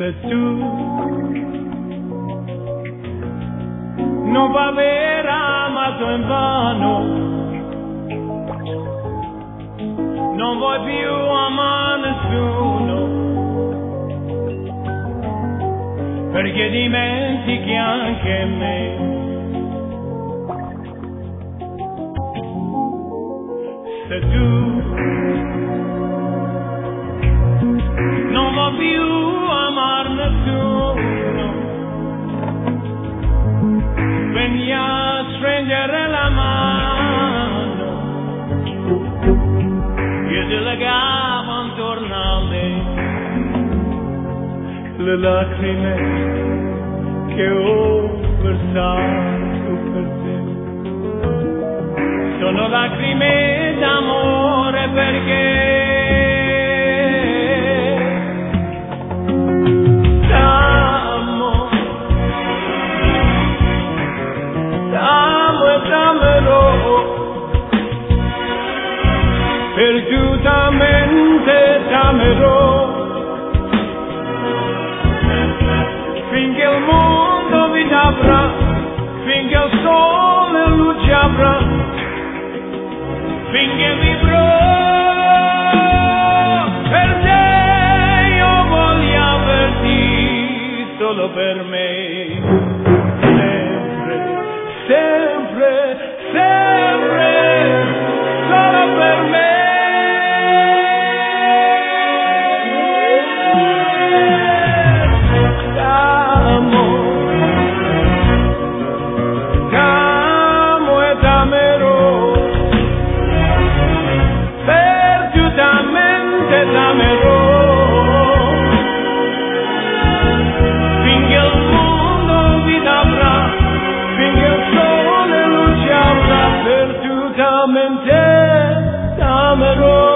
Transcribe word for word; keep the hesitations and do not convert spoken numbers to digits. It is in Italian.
Se tu non va aver amato in vano, non vuoi più amare nessuno, perché dimentichi anche me. Se tu non vuoi più amar nessuno, vieni a stringere la mano che ti legava intorno a me. Le lacrime che ho versato per te sono lacrime d'amore, perché perdutamente t'amerò finché il mondo vita avrà, finché il sole luce avrà, finché vivrò per te. Io voglio averti solo per me, sempre, sempre, sempre solo per me. Finché il mondo vita avrà, finché il sole luce avrà, perdutamente t'amerò.